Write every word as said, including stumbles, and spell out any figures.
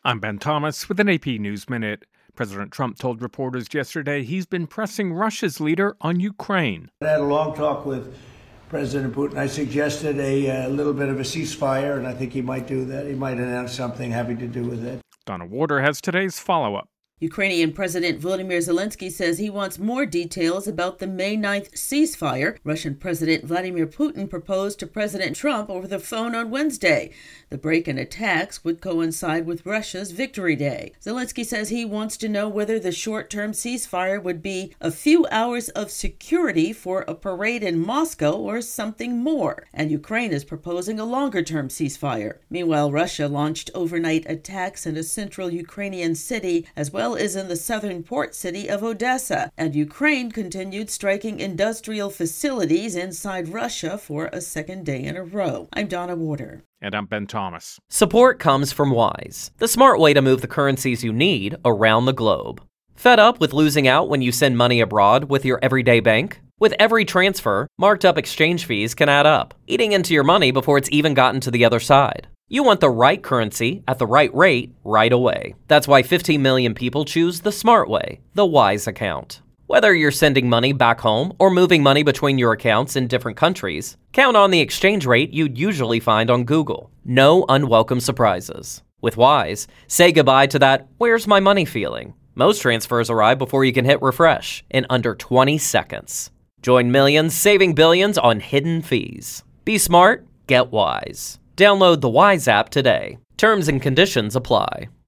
I'm Ben Thomas with an A P News Minute. President Trump told reporters yesterday he's been pressing Russia's leader on Ukraine. I had a long talk with President Putin. I suggested a, a little bit of a ceasefire, and I think he might do that. He might announce something having to do with it. Donna Warder has today's follow-up. Ukrainian President Volodymyr Zelensky says he wants more details about the May ninth ceasefire Russian President Vladimir Putin proposed to President Trump over the phone on Wednesday. The break in attacks would coincide with Russia's Victory Day. Zelensky says he wants to know whether the short-term ceasefire would be a few hours of security for a parade in Moscow or something more. And Ukraine is proposing a longer-term ceasefire. Meanwhile, Russia launched overnight attacks in a central Ukrainian city as well is in the southern port city of Odessa, and Ukraine continued striking industrial facilities inside Russia for a second day in a row. I'm Donna Warder. And I'm Ben Thomas. Support comes from Wise, the smart way to move the currencies you need around the globe. Fed up with losing out when you send money abroad with your everyday bank? With every transfer, marked up exchange fees can add up, eating into your money before it's even gotten to the other side. You want the right currency at the right rate right away. That's why fifteen million people choose the smart way, the Wise account. Whether you're sending money back home or moving money between your accounts in different countries, count on the exchange rate you'd usually find on Google. No unwelcome surprises. With Wise, say goodbye to that "where's my money" feeling. Most transfers arrive before you can hit refresh in under twenty seconds. Join millions saving billions on hidden fees. Be smart, get Wise. Download the Wise app today. Terms and conditions apply.